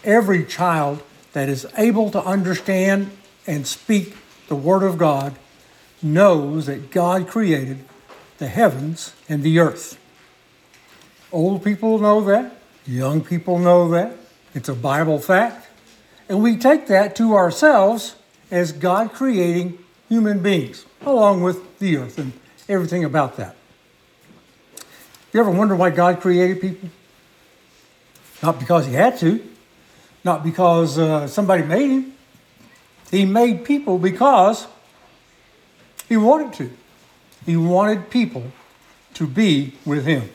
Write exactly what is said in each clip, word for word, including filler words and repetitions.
every child that is able to understand and speak the Word of God knows that God created the heavens and the earth. Old people know that. Young people know that. It's a Bible fact. And we take that to ourselves as God creating human beings, along with the earth and everything about that. You ever wonder why God created people? Not because he had to. Not because uh, somebody made him. He made people because he wanted to. He wanted people to be with him.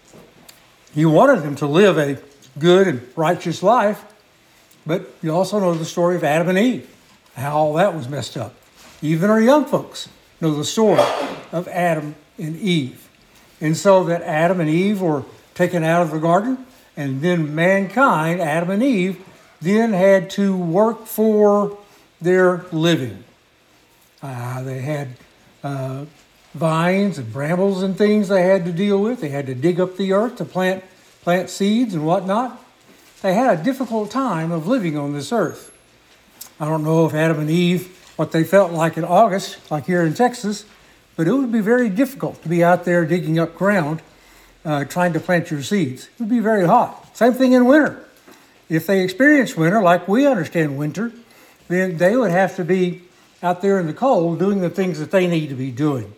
He wanted them to live a good and righteous life. But you also know the story of Adam and Eve, how all that was messed up. Even our young folks know the story of Adam and Eve. And so that Adam and Eve were taken out of the garden, and then mankind, Adam and Eve, then had to work for their living. Uh, they had uh, vines and brambles and things they had to deal with. They had to dig up the earth to plant, plant seeds and whatnot. They had a difficult time of living on this earth. I don't know if Adam and Eve, what they felt like in August, like here in Texas, but it would be very difficult to be out there digging up ground, uh, trying to plant your seeds. It would be very hot. Same thing in winter. If they experienced winter like we understand winter, then they would have to be out there in the cold doing the things that they need to be doing.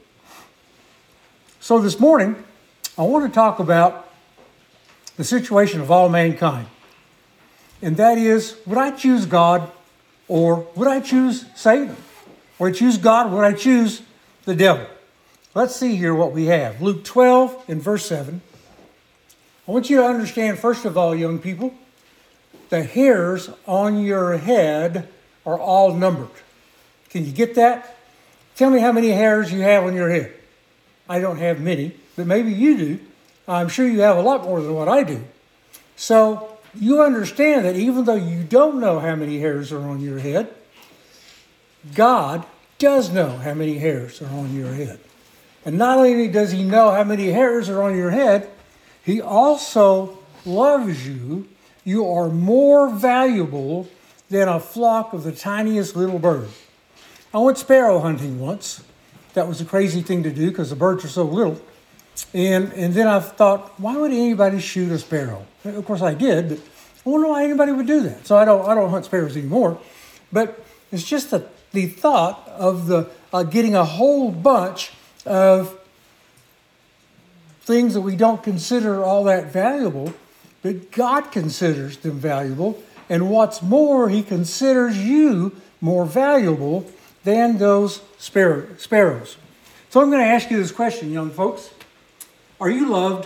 So this morning, I want to talk about the situation of all mankind. And that is, would I choose God or would I choose Satan? Would I choose God or would I choose the devil? Let's see here what we have. Luke twelve and verse seven. I want you to understand, first of all, young people, the hairs on your head are all numbered. Can you get that? Tell me how many hairs you have on your head. I don't have many, but maybe you do. I'm sure you have a lot more than what I do. So you understand that even though you don't know how many hairs are on your head, God does know how many hairs are on your head. And not only does he know how many hairs are on your head, he also loves you. You are more valuable than a flock of the tiniest little bird. I went sparrow hunting once. That was a crazy thing to do because the birds are so little. And and then I thought, why would anybody shoot a sparrow? Of course I did, but I wonder why anybody would do that. So I don't I don't hunt sparrows anymore. But it's just the, the thought of the uh, getting a whole bunch of things that we don't consider all that valuable, but God considers them valuable. And what's more, he considers you more valuable than those spar- sparrows. So I'm going to ask you this question, young folks. Are you loved?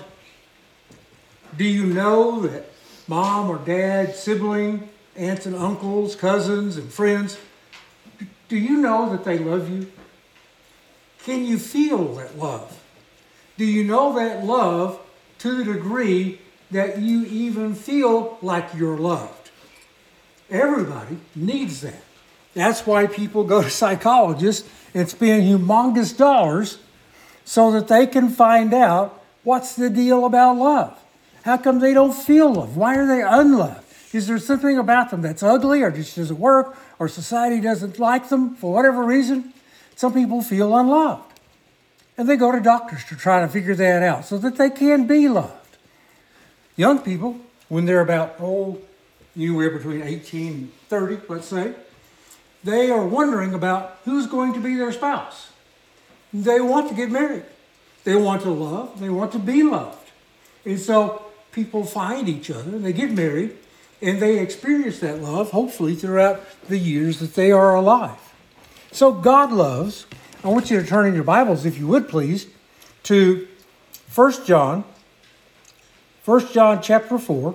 Do you know that mom or dad, sibling, aunts and uncles, cousins and friends, do you know that they love you? Can you feel that love? Do you know that love to the degree that you even feel like you're loved? Everybody needs that. That's why people go to psychologists and spend humongous dollars so that they can find out what's the deal about love. How come they don't feel love? Why are they unloved? Is there something about them that's ugly or just doesn't work or society doesn't like them for whatever reason? Some people feel unloved. And they go to doctors to try to figure that out so that they can be loved. Young people, when they're about, oh, anywhere between eighteen and thirty, let's say, they are wondering about who's going to be their spouse. They want to get married. They want to love. They want to be loved. And so people find each other, and they get married, and they experience that love, hopefully, throughout the years that they are alive. So God loves. I want you to turn in your Bibles, if you would please, to First John, First John chapter four,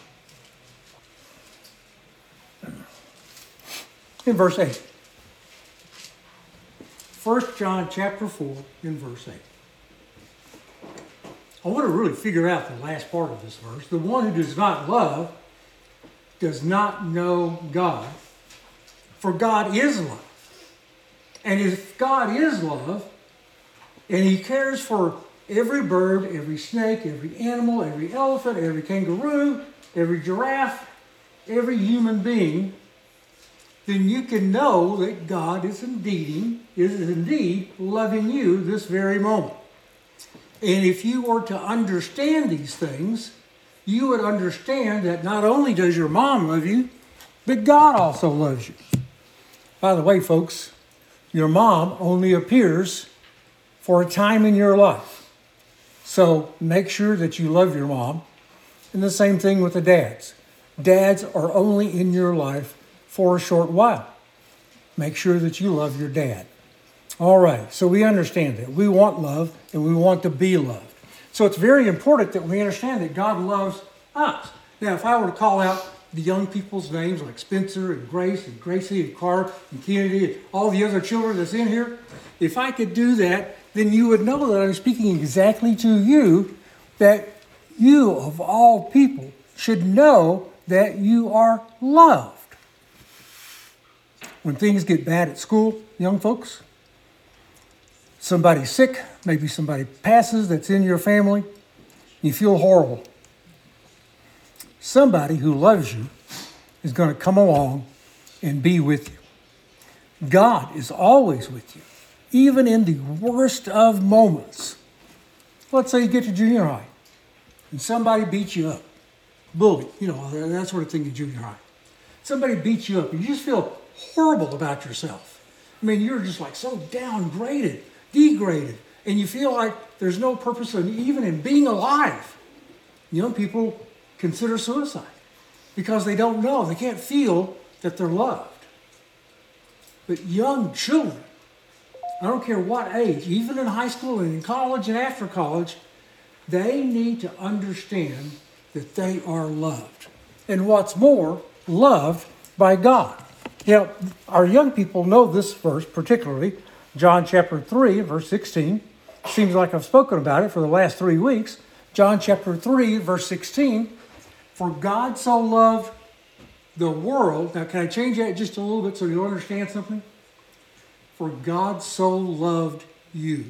in verse eight. First John chapter four, in verse eight. I want to really figure out the last part of this verse. The one who does not love does not know God, for God is love. And if God is love, and he cares for every bird, every snake, every animal, every elephant, every kangaroo, every giraffe, every human being, then you can know that God is indeed, is indeed loving you this very moment. And if you were to understand these things, you would understand that not only does your mom love you, but God also loves you. By the way, folks, your mom only appears for a time in your life. So make sure that you love your mom. And the same thing with the dads. Dads are only in your life for a short while. Make sure that you love your dad. All right, so we understand that. We want love and we want to be loved. So it's very important that we understand that God loves us. Now, if I were to call out the young people's names like Spencer and Grace and Gracie and Carr and Kennedy and all the other children that's in here, if I could do that, then you would know that I'm speaking exactly to you, that you of all people should know that you are loved. When things get bad at school, young folks, somebody's sick, maybe somebody passes that's in your family, you feel horrible. Somebody who loves you is going to come along and be with you. God is always with you, even in the worst of moments. Let's say you get to junior high and somebody beats you up. Bully, you know, that sort of thing in junior high. Somebody beats you up and you just feel horrible about yourself. I mean, you're just like so downgraded, degraded, and you feel like there's no purpose in, even in being alive. Young people consider suicide because they don't know, they can't feel that they're loved. But young children, I don't care what age, even in high school and in college and after college, they need to understand that they are loved. And what's more, loved by God. You know, our young people know this verse particularly, John chapter three, verse sixteen. Seems like I've spoken about it for the last three weeks. John chapter three, verse sixteen. For God so loved the world. Now, can I change that just a little bit so you'll understand something? For God so loved you.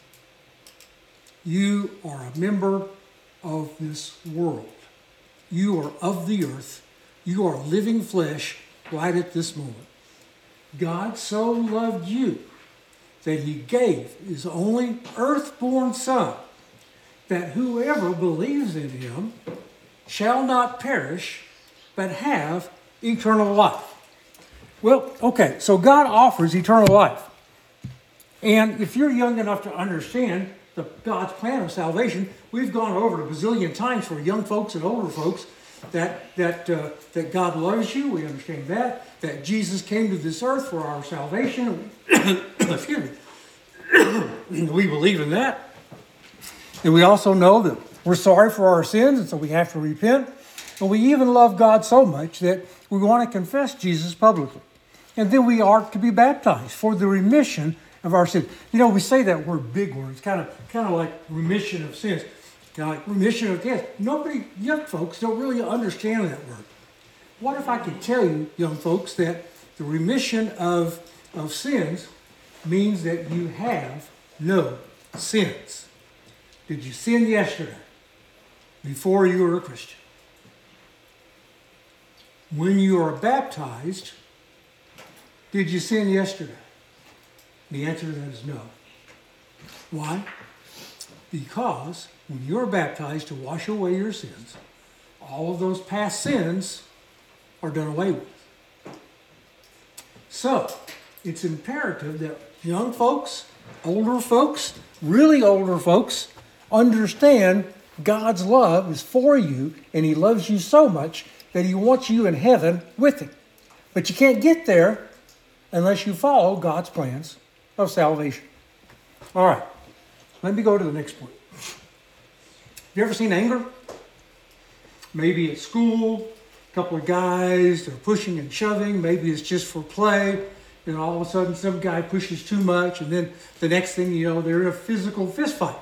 You are a member of this world. You are of the earth. You are living flesh right at this moment. God so loved you that he gave his only earthborn son, that whoever believes in him shall not perish, but have eternal life. Well, okay, so God offers eternal life. And if you're young enough to understand the God's plan of salvation, we've gone over it a bazillion times for young folks and older folks, that that uh, that God loves you. We understand that. That Jesus came to this earth for our salvation. Excuse me. We believe in that. And we also know that we're sorry for our sins, and so we have to repent. And we even love God so much that we want to confess Jesus publicly. And then we are to be baptized for the remission of our sins. You know, we say that word big word. It's kind of kind of like remission of sins. Kind of like remission of sins. Nobody, young folks, don't really understand that word. What if I could tell you, young folks, that the remission of, of sins means that you have no sins? Did you sin yesterday before you were a Christian? When you are baptized, did you sin yesterday? The answer to that is no. Why? Because when you're baptized to wash away your sins, all of those past sins are done away with. So, it's imperative that young folks, older folks, really older folks, understand God's love is for you, and he loves you so much that he wants you in heaven with him. But you can't get there unless you follow God's plans of salvation. All right, let me go to the next point. You ever seen anger? Maybe at school, a couple of guys, they're pushing and shoving. Maybe it's just for play. And all of a sudden, some guy pushes too much, and then the next thing you know, they're in a physical fist fight.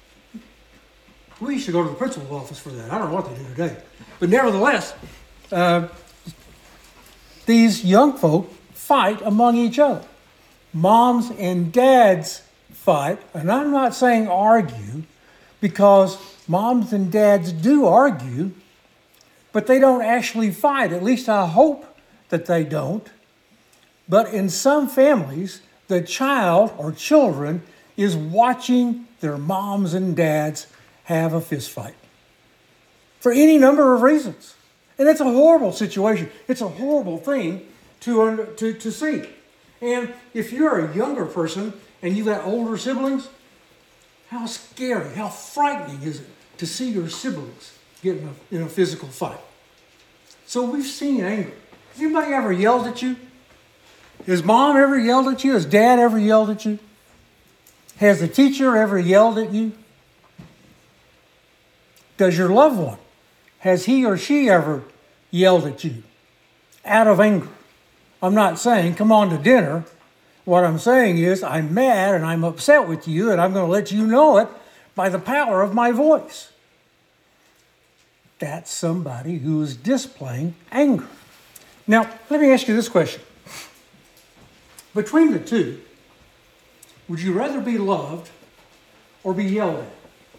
We used to go to the principal's office for that. I don't know what they do today. But nevertheless, uh, these young folk fight among each other. Moms and dads fight, and I'm not saying argue, because moms and dads do argue, but they don't actually fight. At least I hope that they don't. But in some families, the child or children is watching their moms and dads have a fist fight for any number of reasons. And it's a horrible situation. It's a horrible thing to, to, to see. And if you're a younger person and you've got older siblings, how scary, how frightening is it to see your siblings get in a, in a physical fight? So we've seen anger. Has anybody ever yelled at you? Has mom ever yelled at you? Has dad ever yelled at you? Has the teacher ever yelled at you? Does your loved one, has he or she ever yelled at you out of anger? I'm not saying come on to dinner. What I'm saying is I'm mad and I'm upset with you, and I'm going to let you know it by the power of my voice. That's somebody who is displaying anger. Now, let me ask you this question. Between the two, would you rather be loved or be yelled at?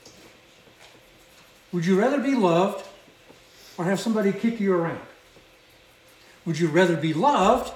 Would you rather be loved or have somebody kick you around? Would you rather be loved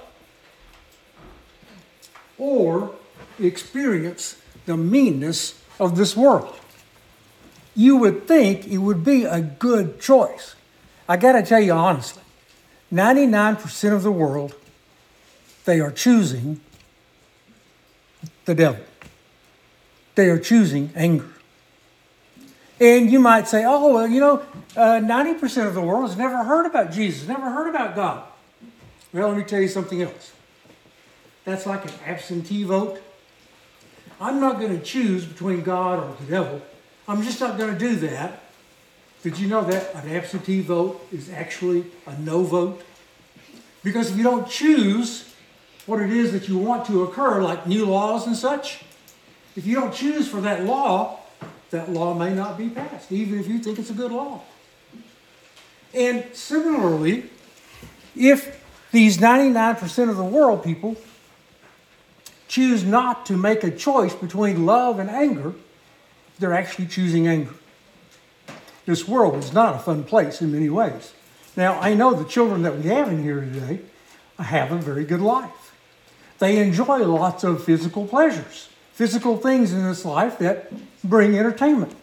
or experience the meanness of this world? You would think it would be a good choice. I got to tell you honestly, ninety-nine percent of the world, they are choosing the devil. They are choosing anger. And you might say, oh, well, you know, uh, ninety percent of the world has never heard about Jesus, never heard about God. Well, let me tell you something else. That's like an absentee vote. I'm not going to choose between God or the devil. I'm just not going to do that. Did you know that an absentee vote is actually a no vote? Because if you don't choose what it is that you want to occur, like new laws and such, if you don't choose for that law, that law may not be passed, even if you think it's a good law. And similarly, if these ninety-nine percent of the world people choose not to make a choice between love and anger, they're actually choosing anger. This world is not a fun place in many ways. Now, I know the children that we have in here today have a very good life. They enjoy lots of physical pleasures, physical things in this life that bring entertainment.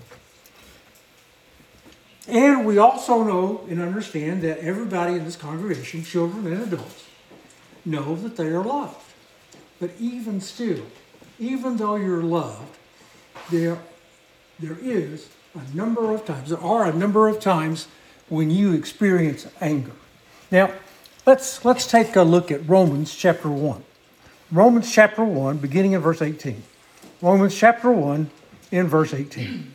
And we also know and understand that everybody in this congregation, children and adults, know that they are loved. But even still, even though you're loved, there, there is a number of times, there are a number of times when you experience anger. Now, let's, let's take a look at Romans chapter one. Romans chapter one, beginning in verse eighteen. Romans chapter one, in verse eighteen.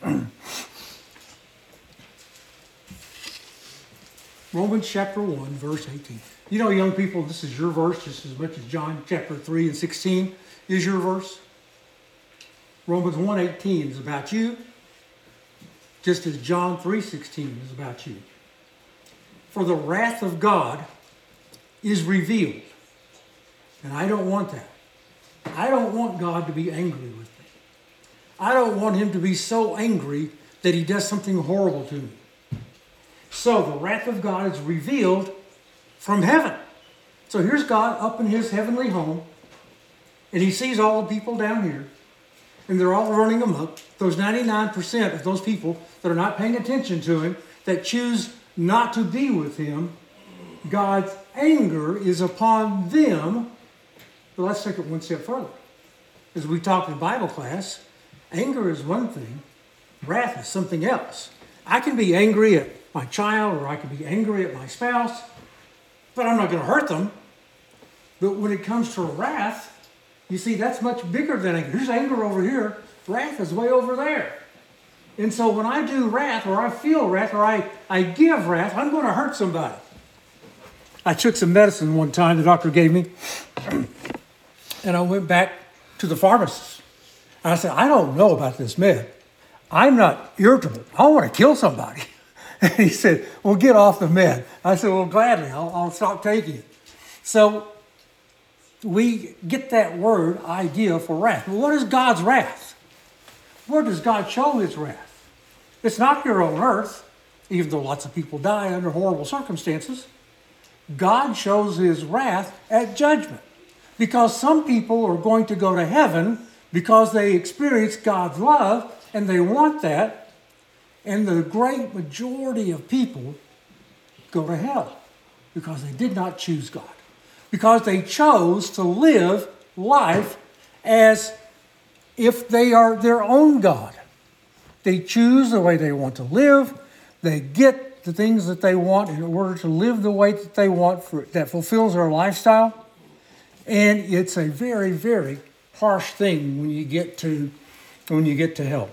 Romans chapter one, verse eighteen. You know, young people, this is your verse just as much as John chapter three and sixteen is your verse. Romans one eighteen is about you, just as John three sixteen is about you. For the wrath of God is revealed. And I don't want that. I don't want God to be angry with me. I don't want him to be so angry that he does something horrible to me. So the wrath of God is revealed from heaven. So here's God up in his heavenly home, and he sees all the people down here, and they're all running amok. Those ninety-nine percent of those people that are not paying attention to him, that choose not to be with him, God's anger is upon them. But let's take it one step further. As we talked in Bible class, anger is one thing, wrath is something else. I can be angry at my child, or I can be angry at my spouse, but I'm not going to hurt them. But when it comes to wrath, you see, that's much bigger than anger. There's anger over here. Wrath is way over there. And so when I do wrath, or I feel wrath, or I, I give wrath, I'm going to hurt somebody. I took some medicine one time the doctor gave me, and I went back to the pharmacist. And I said, I don't know about this med. I'm not irritable. I want to kill somebody. And he said, well, get off the med. I said, well, gladly, I'll, I'll stop taking it. So we get that word idea for wrath. Well, what is God's wrath? Where does God show his wrath? It's not here on earth. even though lots of people die under horrible circumstances, God shows his wrath at judgment. Because some people are going to go to heaven because they experience God's love and they want that. And the great majority of people go to hell because they did not choose God. Because they chose to live life as if they are their own God. They choose the way they want to live. They get the things that they want in order to live the way that they want for, that fulfills their lifestyle. And it's a very, very harsh thing when you get to when you get to hell.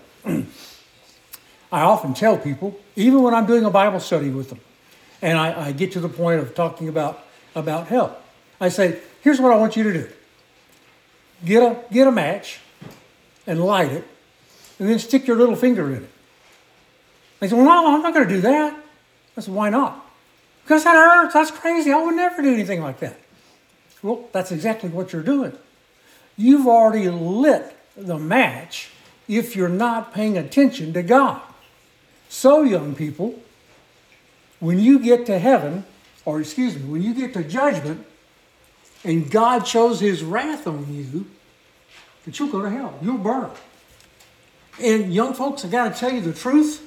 I often tell people, even when I'm doing a Bible study with them, and I, I get to the point of talking about, about hell, I say, here's what I want you to do. Get a, get a match and light it, and then stick your little finger in it. They say, well, no, I'm not going to do that. I said, why not? Because that hurts. That's crazy. I would never do anything like that. Well, that's exactly what you're doing. You've already lit the match if you're not paying attention to God. So, young people, when you get to heaven, or excuse me, when you get to judgment, and God shows his wrath on you, that you'll go to hell. You'll burn. And young folks, I got to tell you the truth.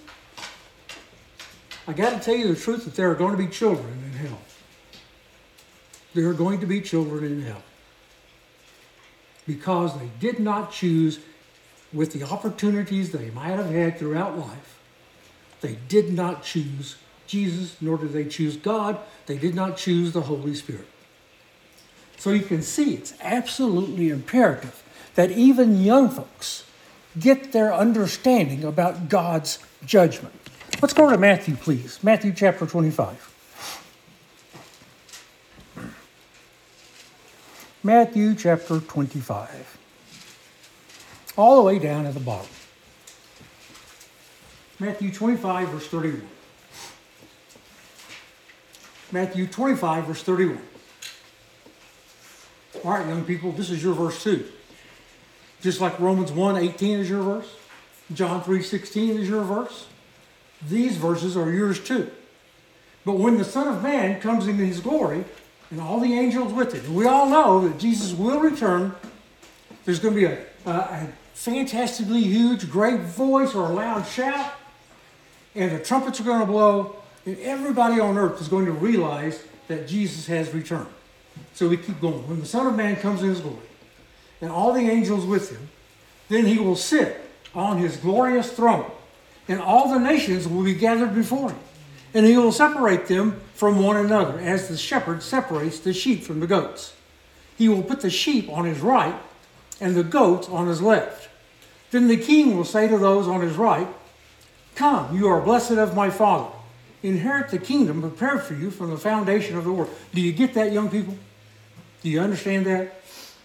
I got to tell you the truth that there are going to be children in hell. There are going to be children in hell. Because they did not choose, with the opportunities they might have had throughout life, they did not choose Jesus, nor did they choose God. They did not choose the Holy Spirit. So you can see it's absolutely imperative that even young folks get their understanding about God's judgment. Let's go to Matthew, please. Matthew chapter twenty-five. Matthew chapter twenty-five. All the way down at the bottom. Matthew twenty-five, verse thirty-one. Matthew twenty-five, verse thirty-one. All right, young people, this is your verse too. Just like Romans one eighteen is your verse, John three sixteen is your verse. These verses are yours too. But when the Son of Man comes in his glory, and all the angels with it, and we all know that Jesus will return, there's going to be a, a, a fantastically huge, great voice or a loud shout, and the trumpets are going to blow, and everybody on earth is going to realize that Jesus has returned. So we keep going. When the Son of Man comes in his glory, and all the angels with him, then he will sit on his glorious throne, and all the nations will be gathered before him. And he will separate them from one another, as the shepherd separates the sheep from the goats. He will put the sheep on his right, and the goats on his left. Then the king will say to those on his right, come, you are blessed of my Father. Inherit the kingdom prepared for you from the foundation of the world. Do you get that, young people? Do you understand that?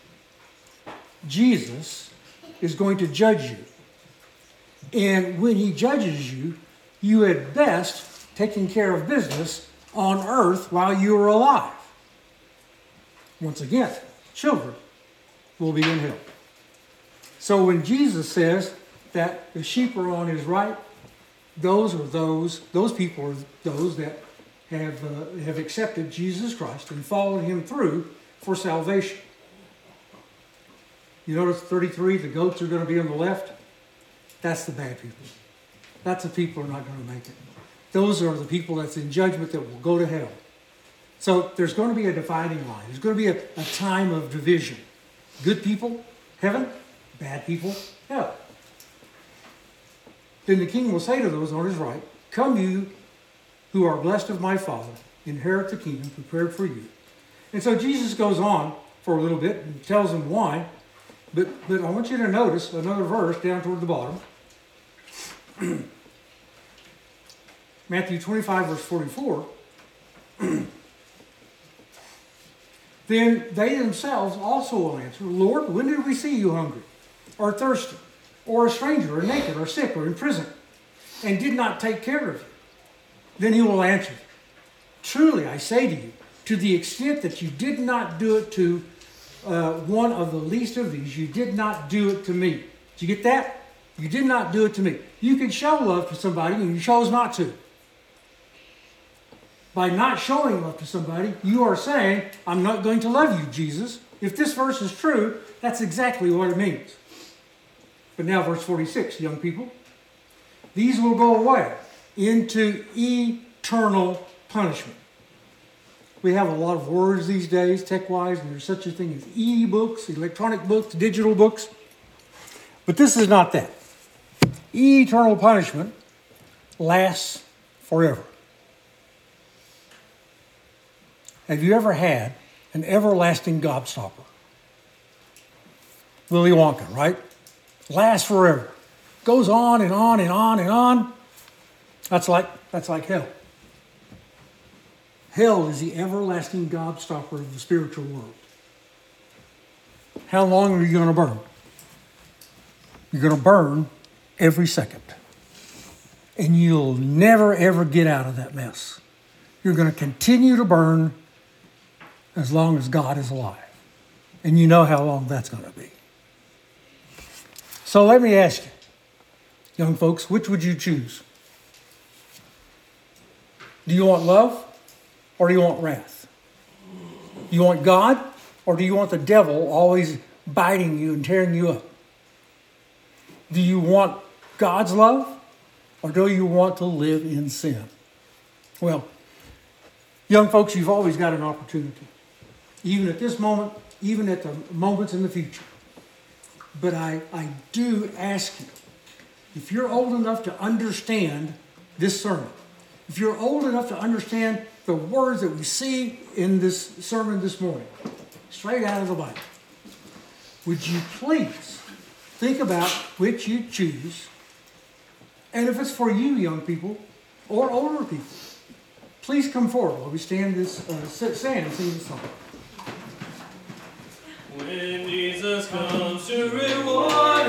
Jesus is going to judge you. And when he judges you, you at best taking care of business on earth while you are alive. Once again, children will be in hell. So when Jesus says that the sheep are on his right, those are those, those people are those that have, uh, have accepted Jesus Christ and followed him through for salvation. You notice thirty-three, the goats are going to be on the left. That's the bad people. That's the people who are not going to make it. Those are the people that's in judgment that will go to hell. So there's going to be a dividing line. There's going to be a, a time of division. Good people, heaven. Bad people, hell. Then the king will say to those on his right, come you who are blessed of my Father, inherit the kingdom prepared for you. And so Jesus goes on for a little bit and tells them why. But, but I want you to notice another verse down toward the bottom. Matthew twenty-five, verse forty-four. Then they themselves also will answer, Lord, when did we see you hungry, or thirsty, or a stranger, or naked, or sick, or in prison, and did not take care of you? Then he will answer, truly I say to you, to the extent that you did not do it to uh, one of the least of these, you did not do it to me. Did you get that? You did not do it to me. You can show love to somebody and you chose not to. By not showing love to somebody, you are saying, I'm not going to love you, Jesus. If this verse is true, that's exactly what it means. But now verse forty-six, young people. These will go away into eternal punishment. We have a lot of words these days, tech-wise, and there's such a thing as e-books, electronic books, digital books. But this is not that. Eternal punishment lasts forever. Have you ever had an everlasting gobstopper? Willy Wonka, right? Lasts forever. Goes on and on and on and on. That's like, that's like hell. Hell is the everlasting gobstopper of the spiritual world. How long are you going to burn? You're going to burn every second. And you'll never, ever get out of that mess. You're going to continue to burn as long as God is alive. And you know how long that's going to be. So let me ask you, young folks, which would you choose? Do you want love or do you want wrath? Do you want God or do you want the devil always biting you and tearing you up? Do you want God's love or do you want to live in sin? Well, young folks, you've always got an opportunity. Even at this moment, even at the moments in the future. But I, I do ask you, if you're old enough to understand this sermon, if you're old enough to understand the words that we see in this sermon this morning, straight out of the Bible, would you please think about which you choose, and if it's for you, young people, or older people, please come forward while we stand this, uh, stand and sing this song. When Jesus comes.